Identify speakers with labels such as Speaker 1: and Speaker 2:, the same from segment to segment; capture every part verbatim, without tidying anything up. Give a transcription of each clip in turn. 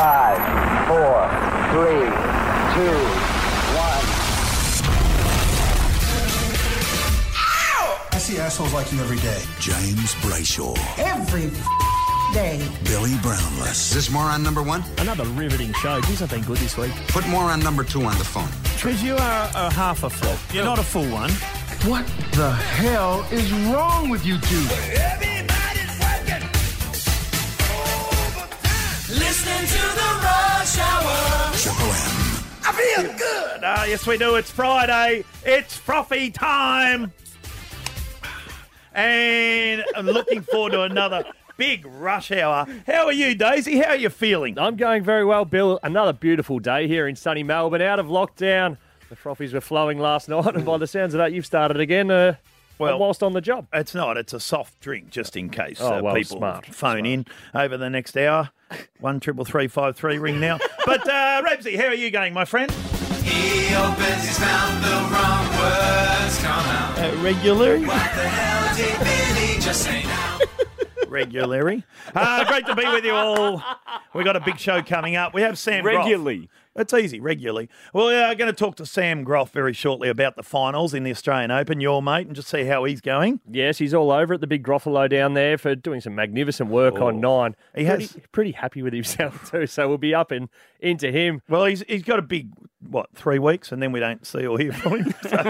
Speaker 1: Five, four, three, two, one.
Speaker 2: I see assholes like you every day.
Speaker 3: James Brayshaw.
Speaker 4: Every day.
Speaker 3: Billy Brownless.
Speaker 5: Is this moron number one?
Speaker 6: Another riveting show. Geez, I've been good this week.
Speaker 5: Put moron number two on the phone.
Speaker 6: Triz, you are a half a flop. You're not a full one.
Speaker 2: What the hell is wrong with you two?
Speaker 7: Everybody's working overtime. Listening to the Rush Hour.
Speaker 3: Triple M.
Speaker 6: I feel good. Ah, yes, we do. It's Friday. It's frothy time. And I'm looking forward to another big rush hour. How are you, Daisy? How are you feeling?
Speaker 8: I'm going very well, Bill. Another beautiful day here in sunny Melbourne. Out of lockdown. The frothies were flowing last night, and by the sounds of that, you've started again uh, well, whilst on the job.
Speaker 6: It's not. It's a soft drink, just in case
Speaker 8: oh,
Speaker 6: uh,
Speaker 8: well,
Speaker 6: people
Speaker 8: smart,
Speaker 6: phone
Speaker 8: smart.
Speaker 6: in over the next hour. One triple three five three ring now. But uh, Rabsy, how are you going, my friend?
Speaker 7: He opens his mouth, the wrong words come out.
Speaker 6: Uh, regularly?
Speaker 7: What the hell did Billy just say now?
Speaker 6: Regularly. Uh, great to be with you all. We've got a big show coming up. We have Sam
Speaker 8: Regularly.
Speaker 6: Groff. It's easy, regularly. Well, we are going to talk to Sam Groff very shortly about the finals in the Australian Open, your mate, and just see how he's going.
Speaker 8: Yes, he's all over it, the big Groffalo down there for doing some magnificent work
Speaker 6: Oh.
Speaker 8: on nine.
Speaker 6: He
Speaker 8: pretty,
Speaker 6: has.
Speaker 8: pretty happy with himself too, so we'll be up and into him.
Speaker 6: Well, he's he's got a big, what, three weeks, and then we don't see or hear from him. So.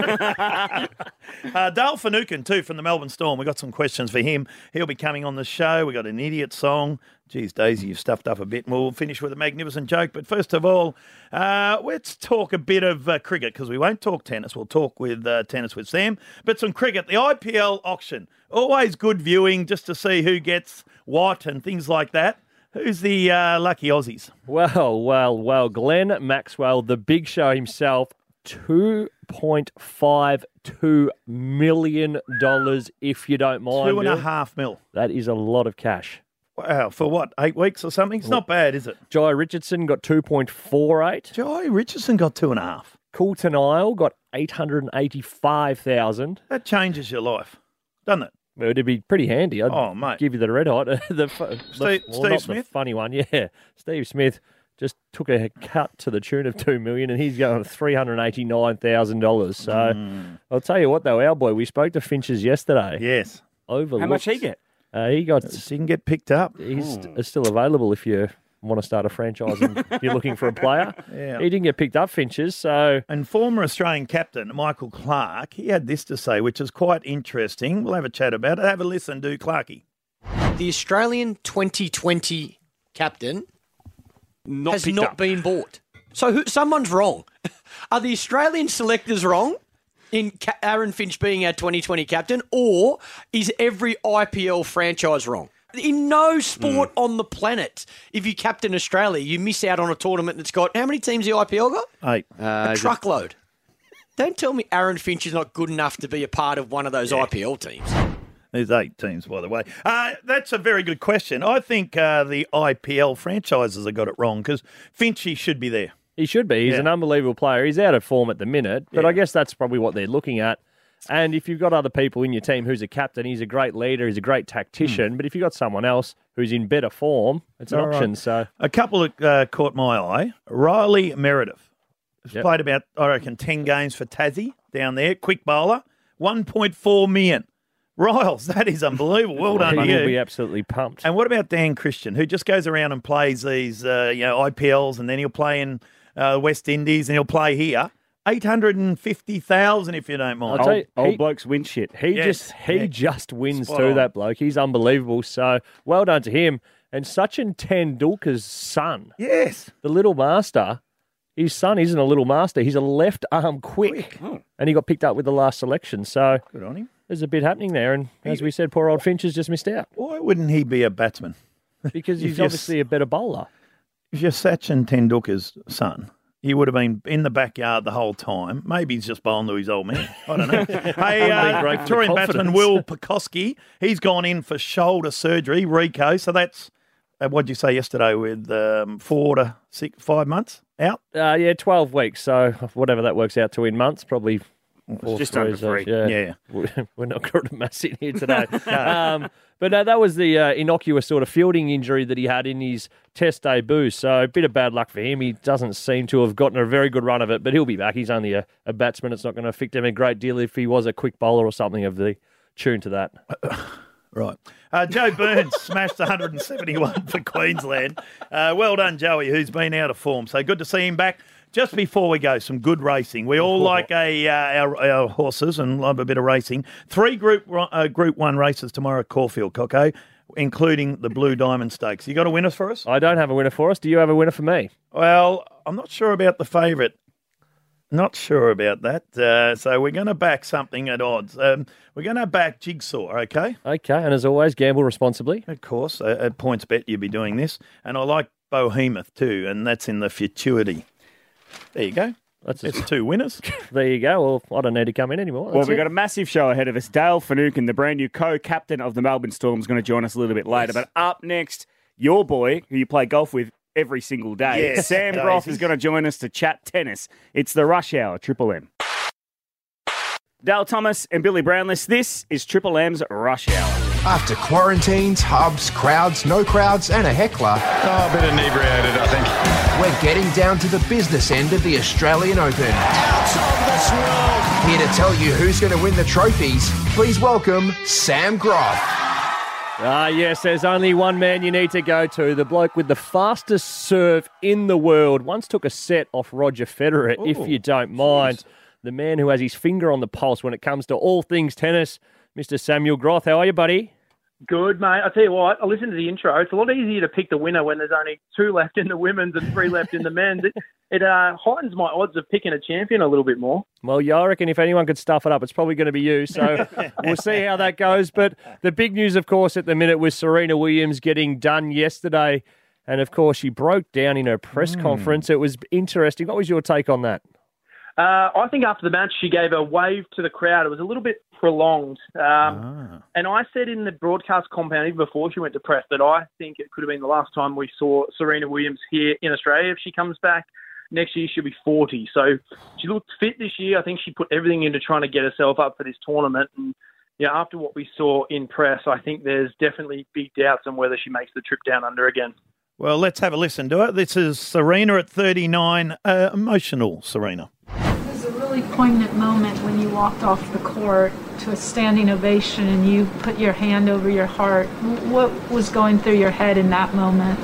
Speaker 6: uh, Dale Finucane, too, from the Melbourne Storm. We've got some questions for him. He'll be coming on the show. We've got an idiot song. Geez, Daisy, you've stuffed up a bit more. We'll finish with a magnificent joke. But first of all, uh, let's talk a bit of uh, cricket, because we won't talk tennis. We'll talk with uh, tennis with Sam. But some cricket, the I P L auction. Always good viewing just to see who gets what and things like that. Who's the uh, lucky Aussies?
Speaker 8: Well, well, well, Glenn Maxwell, the big show himself, two point five two million dollars, if you don't mind.
Speaker 6: Two and
Speaker 8: Bill.
Speaker 6: a half mil.
Speaker 8: That is a lot of cash.
Speaker 6: Wow, for what, eight weeks or something? It's not bad, is it?
Speaker 8: Jai Richardson got two point four eight.
Speaker 6: Jai Richardson got two and a half.
Speaker 8: Coulton Isle got eight hundred eighty-five thousand.
Speaker 6: That changes your life, doesn't it?
Speaker 8: Well, it'd be pretty handy. I'd
Speaker 6: Oh, mate.
Speaker 8: give you the red hot. the, fu- the
Speaker 6: Steve-
Speaker 8: well,
Speaker 6: Steve
Speaker 8: not
Speaker 6: Smith?
Speaker 8: the funny one, yeah. Steve Smith just took a cut to the tune of two million dollars and he's going three hundred eighty-nine thousand dollars. So
Speaker 6: Mm.
Speaker 8: I'll tell you what, though, our boy, we spoke to Finches yesterday.
Speaker 6: Yes.
Speaker 8: Overlooked.
Speaker 9: How much he get?
Speaker 8: Uh, he got.
Speaker 6: He can get picked up.
Speaker 8: He's st- still available if you want to start a franchise and you're looking for a player.
Speaker 6: Yeah.
Speaker 8: He didn't get picked up, Finches, so...
Speaker 6: And former Australian captain Michael Clark, he had this to say, which is quite interesting. We'll have a chat about it. Have a listen, do, Clarkie.
Speaker 10: The Australian twenty twenty captain
Speaker 9: Not
Speaker 10: has
Speaker 9: picked
Speaker 10: not
Speaker 9: up.
Speaker 10: been bought. So who, someone's wrong. Are the Australian selectors wrong in Ca- Aaron Finch being our twenty twenty captain, or is every I P L franchise wrong? In no sport
Speaker 9: Hmm.
Speaker 10: on the planet, if you captain Australia, you miss out on a tournament that's got, how many teams the I P L got?
Speaker 6: Eight.
Speaker 10: A truckload. Don't tell me Aaron Finch is not good enough to be a part of one of those I P L teams.
Speaker 6: There's eight teams, by the way. Uh, that's a very good question. I think uh, the I P L franchises have got it wrong because Finchy should be there.
Speaker 8: He should be. He's
Speaker 6: Yeah.
Speaker 8: an unbelievable player. He's out of form at the minute, but
Speaker 6: Yeah.
Speaker 8: I guess that's probably what they're looking at. And if you've got other people in your team who's a captain, he's a great leader, he's a great tactician, but if you've got someone else who's in better form, it's an
Speaker 6: All right.
Speaker 8: option. So
Speaker 6: A couple that uh, caught my eye. Riley Meredith has
Speaker 8: Yep.
Speaker 6: played about, I reckon, ten games for Tassie down there. Quick bowler, one point four million. Riles, that is unbelievable. Well done
Speaker 8: he
Speaker 6: to
Speaker 8: will
Speaker 6: you.
Speaker 8: be absolutely pumped.
Speaker 6: And what about Dan Christian, who just goes around and plays these, uh, you know, I P Ls, and then he'll play in uh, West Indies, and he'll play here. Eight hundred and fifty thousand, if you don't mind.
Speaker 8: I'll tell you,
Speaker 9: Old
Speaker 8: he-
Speaker 9: blokes win shit.
Speaker 8: He
Speaker 6: Yes,
Speaker 8: just he
Speaker 6: yeah.
Speaker 8: just wins
Speaker 6: Spot
Speaker 8: too,
Speaker 6: on.
Speaker 8: that bloke. He's unbelievable. So well done to him. And Sachin Tendulkar's son,
Speaker 6: Yes.
Speaker 8: the little master, his son isn't a little master. He's a left arm quick. And he got picked up with the last selection. So
Speaker 6: Good on him.
Speaker 8: there's a bit happening there. And as we said, poor old Finch has just missed out
Speaker 6: Why wouldn't he be a batsman?
Speaker 8: because
Speaker 6: If
Speaker 8: he's
Speaker 6: you're
Speaker 8: obviously a better bowler.
Speaker 6: If you're Sachin Tendulkar's son, he would have been in the backyard the whole time. Maybe he's just bowling to his old man. I don't know. hey, uh,
Speaker 8: great for
Speaker 6: Victorian batsman
Speaker 8: confidence.
Speaker 6: Will Pekoski, he's gone in for shoulder surgery, Rico. So that's, uh, what did you say yesterday, with um, four to six, five months out?
Speaker 8: Uh, yeah, twelve weeks. So whatever that works out to in months, probably Four
Speaker 9: Just under
Speaker 8: threes,
Speaker 9: three.
Speaker 8: Yeah. We're not got a mass in here today. um, but no, that was the uh, innocuous sort of fielding injury that he had in his Test debut. So a bit of bad luck for him. He doesn't seem to have gotten a very good run of it, but he'll be back. He's only a, a batsman. It's not going to affect him a great deal if he was a quick bowler or something of the tune to that.
Speaker 6: Right. Uh, Joe Burns smashed one hundred seventy-one for Queensland. Uh, well done, Joey, who's been out of form. So good to see him back. Just before we go, some good racing. We all like a uh, our, our horses and love a bit of racing. Three Group uh, Group One races tomorrow at Caulfield, Coco, including the Blue Diamond Stakes. You got a winner for us?
Speaker 8: I don't have a winner for us. Do you have a winner for me?
Speaker 6: Well, I'm not sure about the favourite. Not sure about that. Uh, so we're going to back something at odds. Um, we're going to back Jigsaw, okay?
Speaker 8: Okay, and as always, gamble responsibly.
Speaker 6: Of course. Uh, at Points Bet, you'll be doing this. And I like Bohemoth too, and that's in the futurity. There you go. That's it's two winners.
Speaker 8: There you go. Well, I don't need to come in anymore. That's
Speaker 9: Well, we've
Speaker 8: it.
Speaker 9: got a massive show ahead of us. Dale Finucane, the brand new co-captain of the Melbourne Storm, is going to join us a little bit later.
Speaker 6: Yes.
Speaker 9: But up next, your boy, who you play golf with every single day,
Speaker 6: Yes,
Speaker 9: Sam Groff,
Speaker 6: Daisy.
Speaker 9: is going to join us to chat tennis. It's the Rush Hour, Triple M. Dale Thomas and Billy Brownless, this is Triple M's Rush Hour.
Speaker 2: After quarantines, hubs, crowds, no crowds, and a heckler,
Speaker 11: Oh, a bit inebriated, I think.
Speaker 2: we're getting down to the business end of the Australian Open. Out of this world! Here to tell you who's going to win the trophies, please welcome Sam Groff.
Speaker 8: Ah, yes, there's only one man you need to go to. The bloke with the fastest serve in the world. Once took a set off Roger Federer,
Speaker 6: Ooh,
Speaker 8: if you don't mind. Geez. The man who has his finger on the pulse when it comes to all things tennis, Mister Samuel Groth. How are you, buddy?
Speaker 12: Good, mate. I tell you what, I listened to the intro. It's a lot easier to pick the winner when there's only two left in the women's and three left in the men's. It, it uh, heightens my odds of picking a champion a little bit more.
Speaker 8: Well, yeah, I reckon if anyone could stuff it up, it's probably going to be you. So we'll see how that goes. But the big news, of course, at the minute was Serena Williams getting done yesterday. And, of course, she broke down in her press mm. conference. It was interesting. What was your take on that?
Speaker 12: Uh, I think after the match, she gave a wave to the crowd. It was a little bit prolonged. Um, ah. And I said in the broadcast compound, even before she went to press, that I think it could have been the last time we saw Serena Williams here in Australia. If she comes back next year, she'll be forty. So she looked fit this year. I think she put everything into trying to get herself up for this tournament. And yeah, after what we saw in press, I think there's definitely big doubts on whether she makes the trip down under again.
Speaker 6: Well, let's have a listen to it. This is Serena at thirty-nine. Uh, emotional, Serena.
Speaker 13: It was a really poignant moment when you walked off the court to a standing ovation and you put your hand over your heart. What was going through your head in that moment?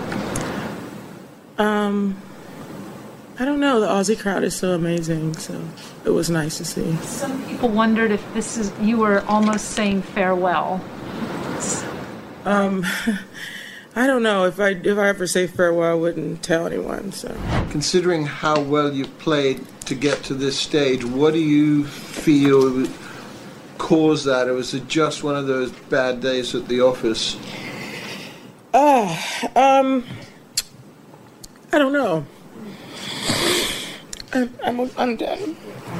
Speaker 14: Um, I don't know. The Aussie crowd is so amazing, so it was nice to see.
Speaker 13: Some people wondered if this is you were almost saying farewell.
Speaker 14: Um, I don't know. If I if I ever say farewell, I wouldn't tell anyone. So,
Speaker 15: considering how well you've played to get to this stage, what do you feel caused that? Or was it just one of those bad days at the office?
Speaker 14: Uh, um, I don't know. I'm, I'm, I'm done.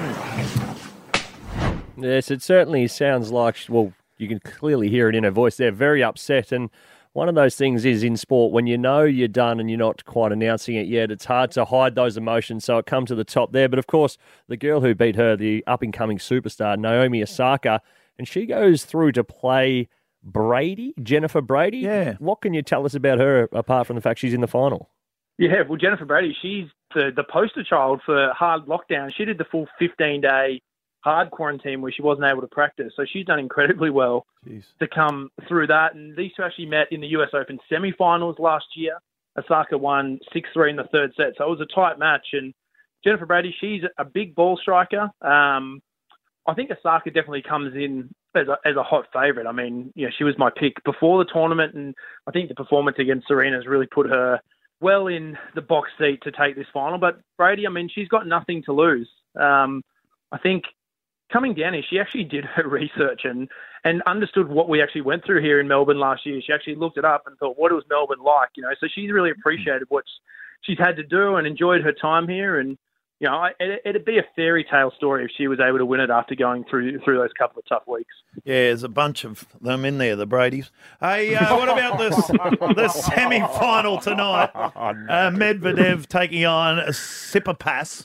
Speaker 8: Yes, it certainly sounds like, well, you can clearly hear it in her voice. They're very upset. And one of those things is in sport, when you know you're done and you're not quite announcing it yet, it's hard to hide those emotions. So it comes to the top there. But of course, the girl who beat her, the up-and-coming superstar, Naomi Osaka, and she goes through to play Brady, Jennifer Brady.
Speaker 6: Yeah.
Speaker 8: What can you tell us about her, apart from the fact she's in the final?
Speaker 12: Yeah, well, Jennifer Brady, she's the, the poster child for hard lockdown. She did the full fifteen-day hard quarantine where she wasn't able to practice. So she's done incredibly well
Speaker 6: Jeez.
Speaker 12: to come through that. And these two actually met in the U S Open semi-finals last year. Osaka won six three in the third set. So it was a tight match. And Jennifer Brady, she's a big ball striker. Um, I think Osaka definitely comes in as a, as a hot favourite. I mean, you know, she was my pick before the tournament, and I think the performance against Serena has really put her well in the box seat to take this final. But Brady, I mean, she's got nothing to lose. Um, I think coming down here, she actually did her research and, and understood what we actually went through here in Melbourne last year. She actually looked it up and thought, what was Melbourne like? You know, so she's really appreciated what she's had to do and enjoyed her time here. And you know, it, it'd be a fairy tale story if she was able to win it after going through through those couple of tough weeks.
Speaker 6: Yeah, there's a bunch of them in there, the Bradys. Hey, uh, what about this, the semi-final tonight? Uh, Medvedev taking on Tsitsipas.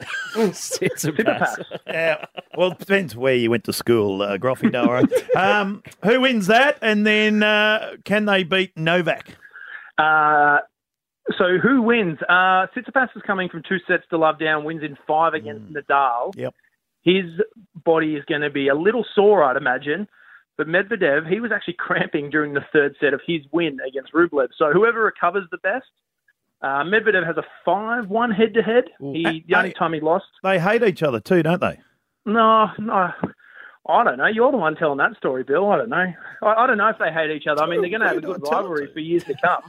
Speaker 8: Tsitsipas.
Speaker 6: Yeah, well, it depends where you went to school, uh, Groffy Doro. Um, who wins that? And then uh, can they beat Novak?
Speaker 12: Uh, so who wins? Uh, Tsitsipas is coming from two sets to love down, wins in five against mm. Nadal.
Speaker 6: Yep.
Speaker 12: His body is going to be a little sore, I'd imagine. But Medvedev, he was actually cramping during the third set of his win against Rublev. So whoever recovers the best. Uh, Medvedev has a five one head-to-head. He, the only time he lost.
Speaker 6: They hate each other too, don't they?
Speaker 12: No, no. I don't know. You're the one telling that story, Bill. I don't know. I, I don't know if they hate each other. I mean, they're going to have a good rivalry for years to come.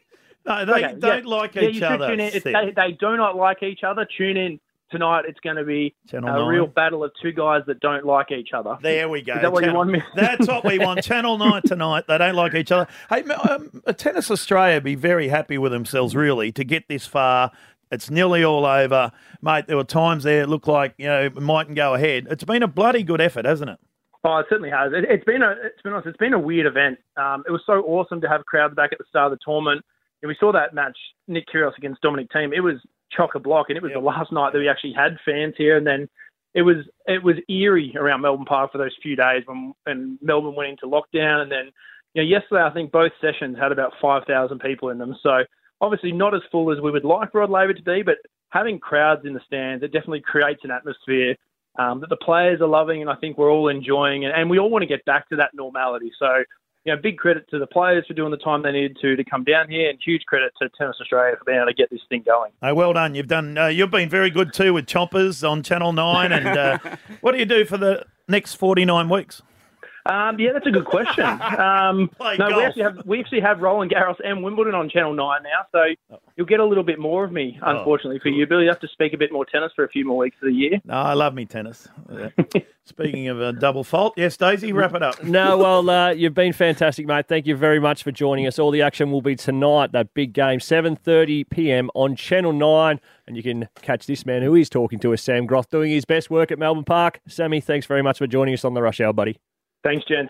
Speaker 6: No, they
Speaker 12: okay,
Speaker 6: don't
Speaker 12: yeah.
Speaker 6: like
Speaker 12: yeah,
Speaker 6: each
Speaker 12: you should
Speaker 6: other.
Speaker 12: Tune in. If they, they do not like each other. Tune in tonight. It's going to be
Speaker 6: Channel
Speaker 12: a
Speaker 6: nine.
Speaker 12: Real battle of two guys that don't like each other.
Speaker 6: There we go.
Speaker 12: Is that what
Speaker 6: Channel,
Speaker 12: you want me?
Speaker 6: That's what we want. Channel nine tonight. They don't like each other. Hey, um, Tennis Australia be very happy with themselves, really, to get this far. It's nearly all over. Mate, there were times there it looked like, you know, it mightn't go ahead. It's been a bloody good effort, hasn't it?
Speaker 12: Oh, it certainly has. It, it's been a, it's been honest, it's been a weird event. Um, it was so awesome to have crowds back at the start of the tournament. And we saw that match, Nick Kyrgios against Dominic Thiem. It was chock-a-block, and it was yep. the last night that we actually had fans here. And then it was it was eerie around Melbourne Park for those few days when, when Melbourne went into lockdown. And then, you know, yesterday I think both sessions had about five thousand people in them. So obviously not as full as we would like Rod Laver to be, but having crowds in the stands, it definitely creates an atmosphere um, that the players are loving, and I think we're all enjoying. And, and we all want to get back to that normality. So, you know, big credit to the players for doing the time they needed to to come down here, and huge credit to Tennis Australia for being able to get this thing going.
Speaker 6: Oh, well done. You've done. Uh, you've been very good too with Chompers on Channel nine. And uh, what do you do for the next forty-nine weeks?
Speaker 12: Um, yeah, that's a good question. Um,
Speaker 6: Play
Speaker 12: no,
Speaker 6: golf.
Speaker 12: we actually have we actually have Roland Garros and Wimbledon on Channel nine now, so you'll get a little bit more of me. Unfortunately for you, Bill, you have to speak a bit more tennis for a few more weeks of the year.
Speaker 6: No, I love me tennis. Yeah. Speaking of a double fault, yes, Daisy, wrap it up.
Speaker 8: No, well, uh, you've been fantastic, mate. Thank you very much for joining us. All the action will be tonight, that big game, seven thirty p.m. on Channel nine. And you can catch this man who is talking to us, Sam Groth, doing his best work at Melbourne Park. Sammy, thanks very much for joining us on the Rush Hour, buddy.
Speaker 12: Thanks, gents.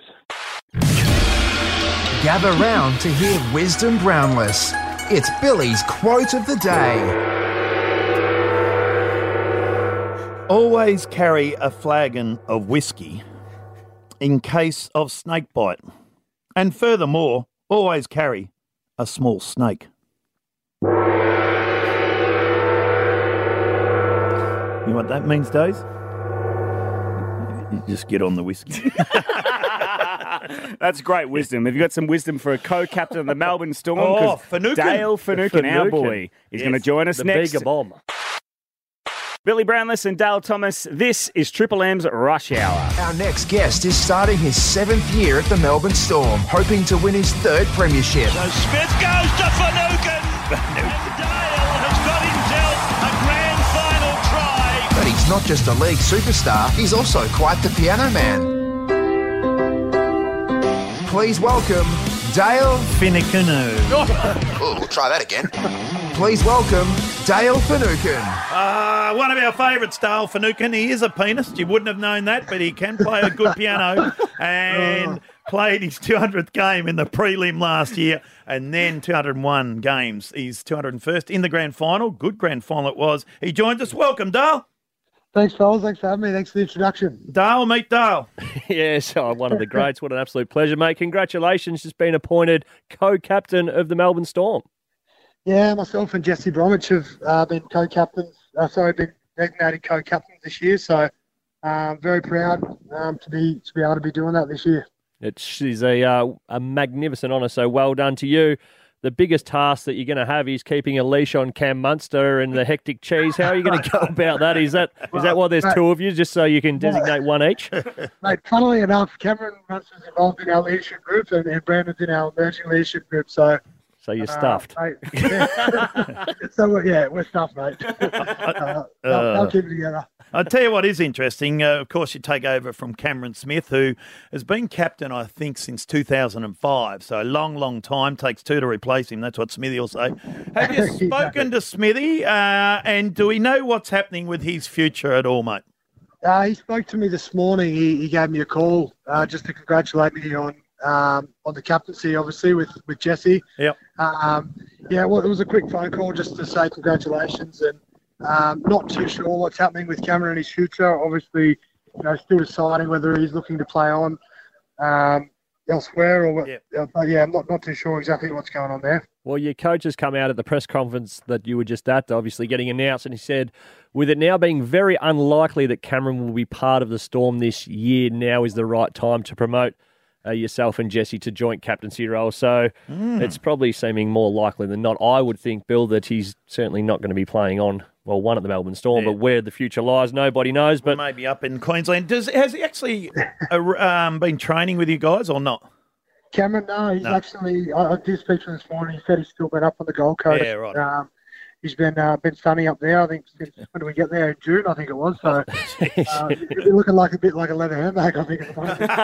Speaker 2: Gather round to hear Wisdom Brownless. It's Billy's quote of the day.
Speaker 6: Always carry a flagon of whiskey in case of snake bite. And furthermore, always carry a small snake. You know what that means, Days? You just get on the whiskey.
Speaker 9: That's great wisdom. Have you got some wisdom for a co-captain of the Melbourne Storm?
Speaker 6: Oh, Finucane.
Speaker 9: Dale Finucane, our
Speaker 6: Finucane.
Speaker 9: boy, is
Speaker 6: Yes,
Speaker 9: going to join us
Speaker 8: The
Speaker 9: next.
Speaker 8: bigger bomb.
Speaker 9: Billy Brownless and Dale Thomas, this is Triple M's Rush Hour.
Speaker 2: Our next guest is starting his seventh year at the Melbourne Storm, hoping to win his third premiership.
Speaker 7: So Smith goes to Finucane. And Dale has got himself a grand final try.
Speaker 2: But he's not just a league superstar, he's also quite the piano man. Please welcome Dale
Speaker 6: Finucane.
Speaker 2: Oh, we'll try that again. Please welcome Dale Finucane.
Speaker 6: Uh, one of our favourites, Dale Finucane. He is a pianist. You wouldn't have known that, but he can play a good piano and played his two hundredth game in the prelim last year and then two hundred one games. He's two hundred first in the grand final. Good grand final it was. He joins us. Welcome, Dale.
Speaker 16: Thanks, fellas. Thanks for having me. Thanks for the introduction.
Speaker 6: Dale, meet Dale.
Speaker 8: Yes, oh, one of the greats. What an absolute pleasure, mate. Congratulations. Just been appointed co-captain of the Melbourne Storm.
Speaker 16: Yeah, myself and Jesse Bromwich have uh, been co-captains. Uh, sorry, been designated co-captains this year. So, um, very proud um, to be to be able to be doing that this year.
Speaker 8: It's is a uh, a magnificent honour. So well done to you. The biggest task that you're going to have is keeping a leash on Cam Munster and the Hectic Cheese. How are you going to go about that? Is that is that why there's two of you, just so you can designate one each?
Speaker 16: Mate, funnily enough, Cameron Munster's involved in our leadership group and, and Brandon's in our emerging leadership group. So,
Speaker 8: so you're
Speaker 16: uh,
Speaker 8: stuffed.
Speaker 16: Mate, yeah. so we're, yeah, we're stuffed, mate. uh, they'll, they'll keep it together.
Speaker 6: I'll tell you what is interesting. Uh, of course, you take over from Cameron Smith, who has been captain, I think, since two thousand five. So a long, long time. Takes two to replace him. That's what Smithy will say. Have you spoken to Smithy? Uh, and do we know what's happening with his future at all, mate?
Speaker 16: Uh, he spoke to me this morning. He, he gave me a call uh, just to congratulate me on um, on the captaincy, obviously, with, with Jesse.
Speaker 6: Yep.
Speaker 16: Um, yeah, well, it was a quick phone call just to say congratulations, and um, not too sure what's happening with Cameron and his future. Obviously, you know, still deciding whether he's looking to play on um, elsewhere or what.
Speaker 6: Yep.
Speaker 16: Uh, but yeah, I'm not, not too sure exactly what's going on there.
Speaker 8: Well, your coach has come out at the press conference that you were just at, obviously getting announced, and he said, with it now being very unlikely that Cameron will be part of the Storm this year, now is the right time to promote uh, yourself and Jesse to joint captaincy roles. So
Speaker 6: Mm.
Speaker 8: it's probably seeming more likely than not, I would think, Bill, that he's certainly not going to be playing on, well, one at the Melbourne Storm,
Speaker 6: Yeah.
Speaker 8: but where the future lies, nobody knows. But
Speaker 6: maybe up in Queensland. Does has he actually uh, um, been training with you guys or not?
Speaker 16: Cameron, no, he's
Speaker 6: No.
Speaker 16: actually, I, I did speak to him this morning. He said he's still been up on the Gold Coast.
Speaker 6: Yeah, right.
Speaker 16: Um, he's been uh, been sunny up there, I think, since, when did we get there? In June, I think it was. So uh, you're looking like a bit like a leather handbag, I think, at the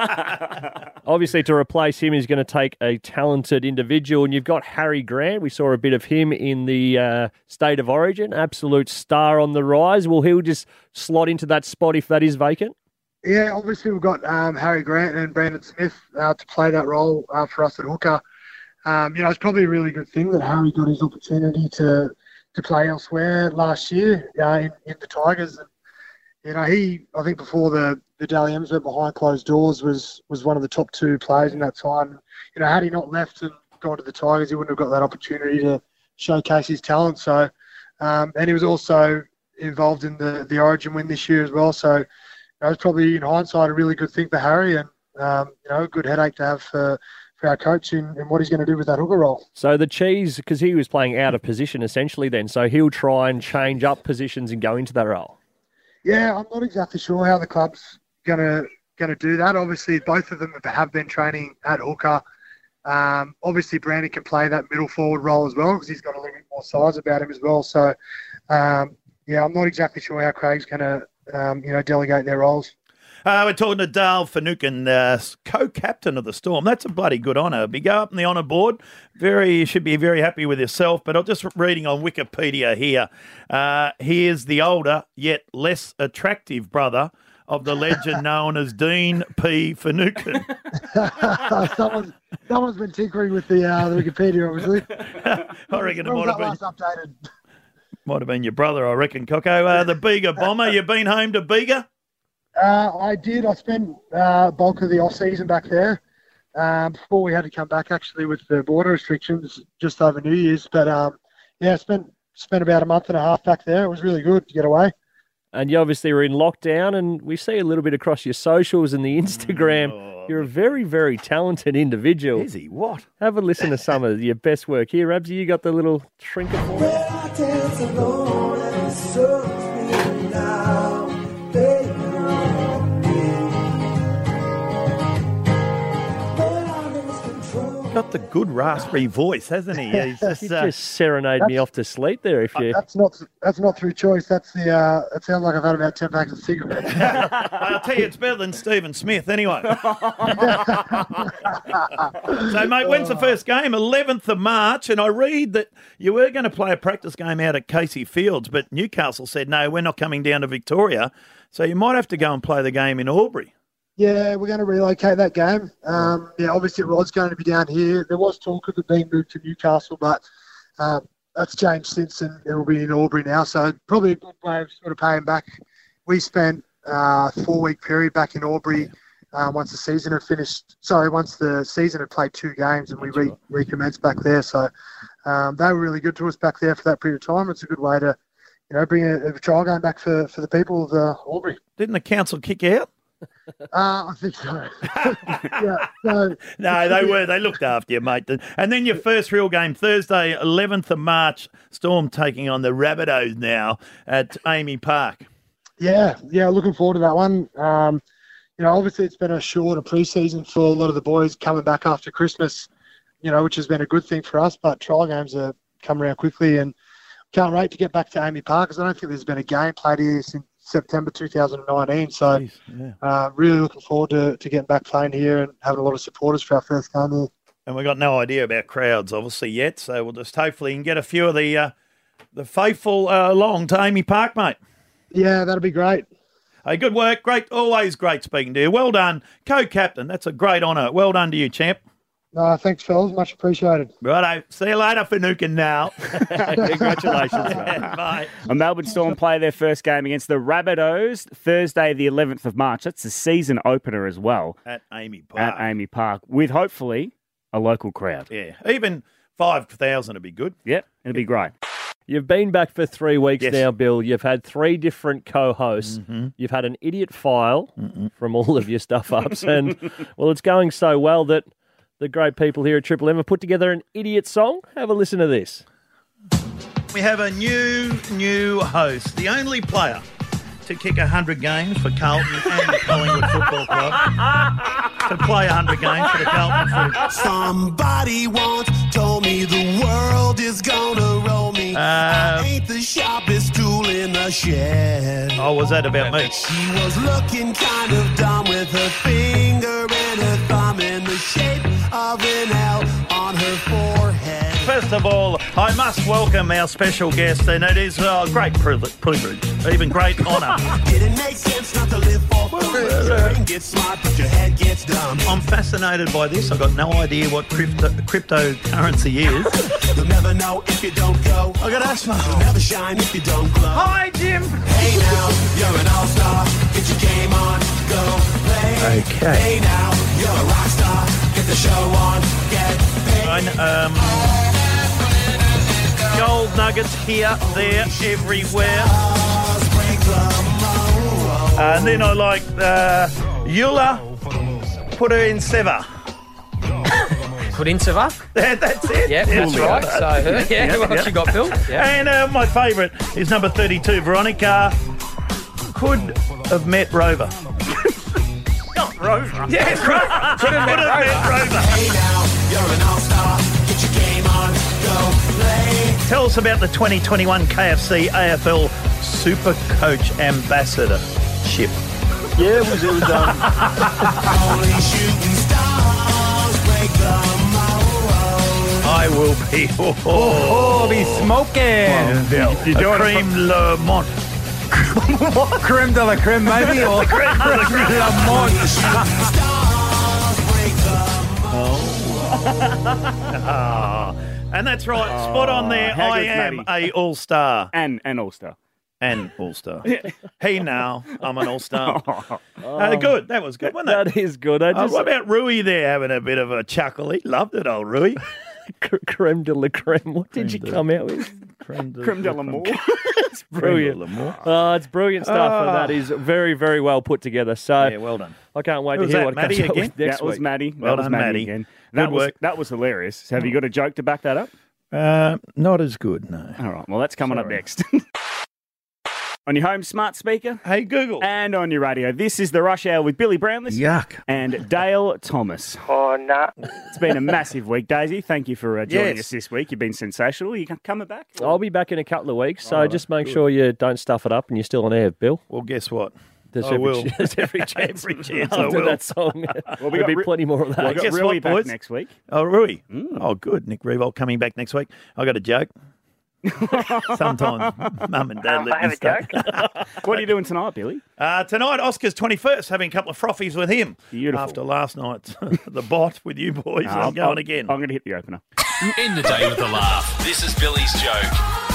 Speaker 16: moment.
Speaker 8: obviously to replace him is going to take a talented individual, and you've got Harry Grant. We saw a bit of him in the uh, State of Origin, absolute star on the rise. Will he just slot into that spot if that is vacant?
Speaker 16: Yeah, obviously we've got um, Harry Grant and Brandon Smith uh, to play that role uh, for us at hooker. Um, you know, it's probably a really good thing that Harry got his opportunity to to play elsewhere last year uh, in, in the Tigers. And, you know, he, I think before the, the Dally M's went behind closed doors, was was one of the top two players in that time. You know, had he not left and gone to the Tigers, he wouldn't have got that opportunity to showcase his talent. So, um, and he was also involved in the, the Origin win this year as well. So, you know, it's probably, in hindsight, a really good thing for Harry, and um, you know, a good headache to have for, for our coach in, in what he's going to do with that hooker role.
Speaker 8: So the Cheese, because he was playing out of position essentially then, so he'll try and change up positions and go into that role.
Speaker 16: Yeah, I'm not exactly sure how the club's going to going to do that. Obviously, both of them have been training at hooker. Um, obviously, Brandon can play that middle forward role as well because he's got a little bit more size about him as well. So, um, yeah, I'm not exactly sure how Craig's going to Um, you know, delegate their roles.
Speaker 6: Uh, we're talking to Dale Finucane, uh, co-captain of the Storm. That's a bloody good honour. Be go up on the honour board. Very, you should be very happy with yourself. But I'm just reading on Wikipedia here. Uh, he is the older yet less attractive brother of the legend known as Dean P. Finucane.
Speaker 16: someone's, someone's been tinkering with the, uh, the Wikipedia, obviously.
Speaker 6: I reckon it
Speaker 16: When was
Speaker 6: might have
Speaker 16: that last updated?
Speaker 6: Might have been your brother, I reckon, Coco. Uh, the Bega Bomber. You been home to Bega?
Speaker 16: Uh, I did. I spent uh, bulk of the off season back there um, before we had to come back, actually, with the border restrictions just over New Year's. But um, yeah, spent spent about a month and a half back there. It was really good to get away.
Speaker 8: And you obviously were in lockdown, and we see a little bit across your socials and the Instagram. Oh, You're a very, very talented individual.
Speaker 6: Is he? What?
Speaker 8: Have a listen to some of your best work here, Rabsy. You got the little trinket for me?
Speaker 6: Got the good raspberry voice, hasn't he? He's just,
Speaker 8: you
Speaker 6: uh,
Speaker 8: just serenade me off to sleep there. If you,
Speaker 16: That's not that's not through choice. That's the. Uh, it sounds like I've had about ten packs of cigarettes.
Speaker 6: I'll tell you, it's better than Stephen Smith anyway. So, mate, when's the first game? eleventh of March, and I read that you were going to play a practice game out at Casey Fields, but Newcastle said, no, we're not coming down to Victoria, so you might have to go and play the game in Albury.
Speaker 16: Yeah, we're going to relocate that game. Um, yeah, obviously it was going to be down here. There was talk of it being moved to Newcastle, but um, that's changed since, and it will be in Albury now. So probably a good way of sort of paying back. We spent uh, a four-week period back in Albury um, once the season had finished. Sorry, once the season had played two games, and we re- recommenced back there. So um, they were really good to us back there for that period of time. It's a good way to, you know, bring a, a trial game back for, for the people of uh, Albury.
Speaker 6: Didn't the council kick you out?
Speaker 16: Uh, I think so. yeah, so.
Speaker 6: No, they were. They looked after you, mate. And then your first real game, Thursday, eleventh of March, Storm taking on the Rabbitohs now at Amy Park.
Speaker 16: Yeah, yeah, looking forward to that one. Um, you know, obviously it's been a shorter pre-season for a lot of the boys coming back after Christmas, you know, which has been a good thing for us, but trial games are coming around quickly, and can't wait to get back to Amy Park because I don't think there's been a game played here since September two thousand nineteen. So
Speaker 6: Jeez, yeah.
Speaker 16: uh, really looking forward to, to getting back playing here and having a lot of supporters for our first game here.
Speaker 6: And we've got no idea about crowds, obviously, yet. So we'll just hopefully can get a few of the uh, the faithful uh, along to Amy Park, mate.
Speaker 16: Yeah, that'll be great.
Speaker 6: Hey, good work. Great. Always great speaking to you. Well done. Co-captain. That's a great honour. Well done to you, champ.
Speaker 16: Uh, thanks, fellas. Much appreciated.
Speaker 6: Righto. See you later, Finucane now.
Speaker 9: Congratulations, mate.
Speaker 6: Bye.
Speaker 9: A Melbourne Storm play their first game against the Rabbitohs Thursday, the eleventh of March. That's the season opener as well.
Speaker 6: At Amy Park.
Speaker 9: At Amy Park, with hopefully a local crowd.
Speaker 6: Yeah. Even five thousand would be good.
Speaker 9: Yep, it'd be great.
Speaker 8: You've been back for three weeks
Speaker 6: Yes.
Speaker 8: now, Bill. You've had three different co-hosts.
Speaker 6: Mm-hmm.
Speaker 8: You've had an idiot file from all of your stuff-ups. And, well, it's going so well that the great people here at Triple M have put together an idiot song. Have a listen to this.
Speaker 6: We have a new, new host, the only player to kick one hundred games for Carlton and the Collingwood Football Club. To play one hundred games for the Carlton Football Club.
Speaker 3: Somebody once told me the world is gonna roll me.
Speaker 6: Uh,
Speaker 3: I ain't the sharpest tool in the shed.
Speaker 6: Oh, was that about me?
Speaker 3: She was looking kind of dumb with her finger and her thumb in the shape of an L on her forehead.
Speaker 6: First of all, I must welcome our special guest, and it is a great privilege, privilege even great honour.
Speaker 3: Didn't make sense not to live for fun. Your brain gets smart, but your head gets dumb.
Speaker 6: I'm fascinated by this. I've got no idea what crypto, cryptocurrency is.
Speaker 3: You'll never know if you don't go.
Speaker 6: I got asthma.
Speaker 3: You'll never shine if you don't glow.
Speaker 6: Hi, Jim.
Speaker 3: Hey now, you're an all-star. Get your game on, go play.
Speaker 6: Okay.
Speaker 3: Hey now, you're a rock star. Get the show on, get paid.
Speaker 6: Fine, um, gold nuggets here, there, everywhere. Uh, and then I like uh, Eula. Put her in Seva.
Speaker 17: Put in Seva?
Speaker 6: Yeah, that's it.
Speaker 17: Yeah, that's right. So her, yeah,
Speaker 6: Yeah,
Speaker 17: what else
Speaker 6: yeah.
Speaker 17: you got, Bill? Yeah.
Speaker 6: And uh, my favourite is number thirty-two, Veronica. Could have met Rover. Not Rover. Yes, right. Could have met Rover.
Speaker 3: Hey now, you're an all-star. Get your game on, go play.
Speaker 6: Tell us about the twenty twenty-one K F C A F L Super Coach Ambassadorship.
Speaker 8: Yeah, it was, it was um,
Speaker 3: Only shooting stars break the mold.
Speaker 6: I will be. Oh,
Speaker 17: Oh, be smoking.
Speaker 6: yeah.
Speaker 9: you doing
Speaker 6: A cream le Mont.
Speaker 17: Creme de la creme, maybe? Or
Speaker 6: Creme de la creme.
Speaker 3: Only shooting stars break the mold.
Speaker 6: Ah, and that's right. Spot on there.
Speaker 9: how
Speaker 6: I
Speaker 9: good's
Speaker 6: am
Speaker 9: Matty?
Speaker 6: a all-star.
Speaker 9: And an all-star.
Speaker 6: And all-star. Hey now, I'm an all-star. Uh, good. That was good, wasn't it?
Speaker 8: that is good. I
Speaker 6: Uh,
Speaker 8: just,
Speaker 6: what about Rui there having a bit of a chuckle? He loved it, old Rui.
Speaker 8: creme de la creme. What did you
Speaker 6: de-
Speaker 8: come out with?
Speaker 6: Creme de,
Speaker 9: Creme de l'amour.
Speaker 8: It's brilliant.
Speaker 6: l'amour.
Speaker 8: Oh, it's brilliant stuff, and that is very, very well put together. So
Speaker 6: Yeah, well done.
Speaker 8: I can't wait
Speaker 6: Who
Speaker 8: to
Speaker 6: was
Speaker 8: hear
Speaker 6: that,
Speaker 8: what
Speaker 6: Matty
Speaker 8: comes up
Speaker 6: again?
Speaker 8: with next
Speaker 9: That was
Speaker 8: week.
Speaker 9: Maddie.
Speaker 6: Well
Speaker 9: that was
Speaker 6: done,
Speaker 9: Maddie
Speaker 6: Maddie.
Speaker 9: again.
Speaker 6: Good
Speaker 9: That was
Speaker 6: work.
Speaker 9: that was hilarious. Have you got a joke to back that up?
Speaker 6: Uh, not as good, no.
Speaker 9: All right. Well, that's coming up
Speaker 6: Sorry.
Speaker 9: next. On your home smart speaker
Speaker 6: Hey, Google.
Speaker 9: and on your radio. This is the Rush Hour with Billy Brownless
Speaker 6: Yuck.
Speaker 9: and Dale Thomas.
Speaker 17: Oh, nah.
Speaker 9: It's been a massive week, Daisy. Thank you for uh, joining
Speaker 6: Yes.
Speaker 9: us this week. You've been sensational. You coming back?
Speaker 8: I'll be back in a couple of weeks, so
Speaker 6: Oh,
Speaker 8: just make
Speaker 6: good.
Speaker 8: sure you don't stuff it up and you're still on air, Bill.
Speaker 6: Well, guess what?
Speaker 8: There's
Speaker 6: I
Speaker 8: every,
Speaker 6: will.
Speaker 8: there's every chance.
Speaker 6: Every chance I
Speaker 8: after
Speaker 6: will.
Speaker 8: that song.
Speaker 9: we
Speaker 8: There'll
Speaker 9: got
Speaker 8: be
Speaker 9: Ri-
Speaker 8: plenty more of that.
Speaker 9: We've got
Speaker 6: guess
Speaker 9: Rui
Speaker 6: what,
Speaker 9: back
Speaker 6: boys?
Speaker 9: next week.
Speaker 6: Oh, Rui. Oh, good. Nick Revolt coming back next week. I got a joke. Sometimes Mum and Dad
Speaker 17: Um,
Speaker 6: let
Speaker 17: I
Speaker 6: me
Speaker 17: have a
Speaker 6: stay.
Speaker 9: What are you doing tonight, Billy?
Speaker 6: Uh, tonight, Oscar's twenty-first, having a couple of frothies with him.
Speaker 9: Beautiful.
Speaker 6: After last night's The Bot with you boys.
Speaker 9: Uh,
Speaker 6: I'm going
Speaker 9: I'll-
Speaker 6: again.
Speaker 9: I'm going to hit the opener.
Speaker 18: In the day with a laugh. This is Billy's joke.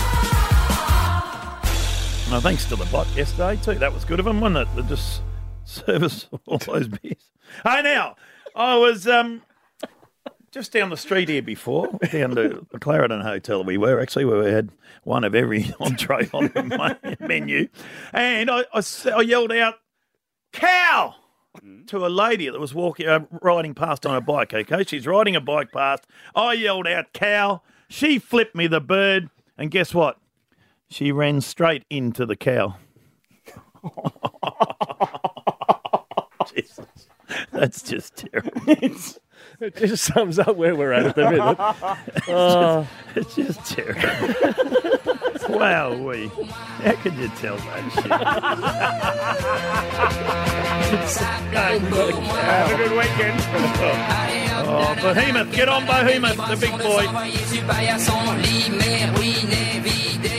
Speaker 6: No, thanks to The Bot yesterday, too. That was good of them, wasn't it? They just service all those beers. Hey, now, I was um, just down the street here before, down to the Clarendon Hotel we were, actually, where we had one of every entree on the menu. And I, I s- I yelled out, cow! To a lady that was walking, uh, riding past on a bike, okay? She's riding a bike past. I yelled out, cow. She flipped me the bird. And guess what? She ran straight into the cow. Jesus. That's just terrible.
Speaker 8: It just sums up where we're at at the minute.
Speaker 6: It's,
Speaker 8: Oh.
Speaker 6: just, it's just terrible. Well, we. How can you tell that shit?
Speaker 9: Have a good weekend.
Speaker 6: Oh, Behemoth. Get on, Behemoth, the big boy.